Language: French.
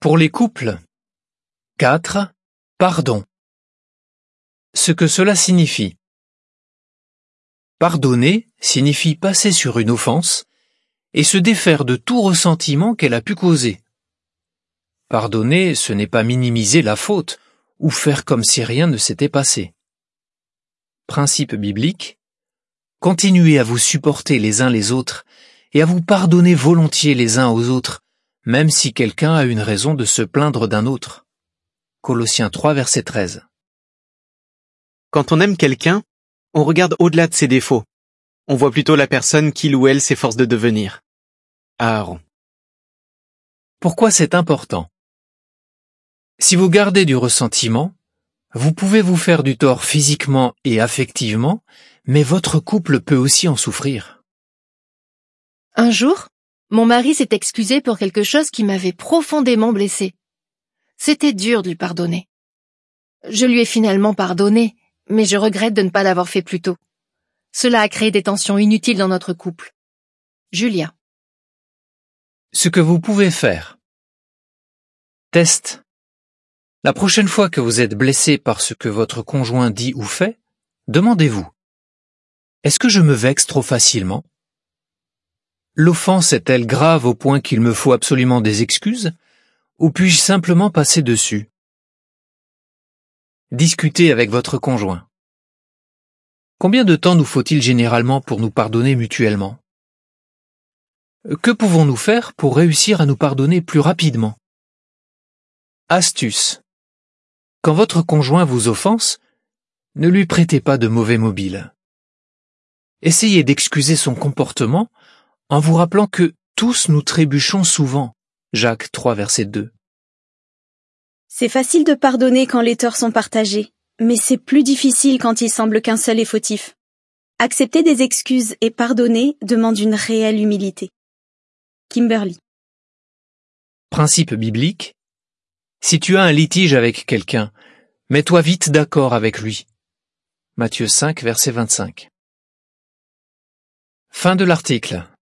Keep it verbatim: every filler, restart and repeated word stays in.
Pour les couples. quatre. Pardon. Ce que cela signifie. Pardonner signifie passer sur une offense et se défaire de tout ressentiment qu'elle a pu causer. Pardonner, ce n'est pas minimiser la faute ou faire comme si rien ne s'était passé. Principe biblique. Continuez à vous supporter les uns les autres et à vous pardonner volontiers les uns aux autres, même si quelqu'un a une raison de se plaindre d'un autre. Colossiens trois, verset treize. Quand on aime quelqu'un, on regarde au-delà de ses défauts. On voit plutôt la personne qu'il ou elle s'efforce de devenir. Aaron. Pourquoi c'est important? Si vous gardez du ressentiment, vous pouvez vous faire du tort physiquement et affectivement, mais votre couple peut aussi en souffrir. Un jour, mon mari s'est excusé pour quelque chose qui m'avait profondément blessée. C'était dur de lui pardonner. Je lui ai finalement pardonné, mais je regrette de ne pas l'avoir fait plus tôt. Cela a créé des tensions inutiles dans notre couple. Julia. Ce que vous pouvez faire. Test. La prochaine fois que vous êtes blessé par ce que votre conjoint dit ou fait, demandez-vous: est-ce que je me vexe trop facilement? L'offense est-elle grave au point qu'il me faut absolument des excuses, ou puis-je simplement passer dessus? Discutez avec votre conjoint. Combien de temps nous faut-il généralement pour nous pardonner mutuellement? Que pouvons-nous faire pour réussir à nous pardonner plus rapidement? Astuce. Quand votre conjoint vous offense, ne lui prêtez pas de mauvais mobiles. Essayez d'excuser son comportement en vous rappelant que tous nous trébuchons souvent. Jacques trois, verset deux. C'est facile de pardonner quand les torts sont partagés, mais c'est plus difficile quand il semble qu'un seul est fautif. Accepter des excuses et pardonner demande une réelle humilité. Kimberly. Principe biblique. Si tu as un litige avec quelqu'un, mets-toi vite d'accord avec lui. Matthieu cinq, verset vingt-cinq. Fin de l'article.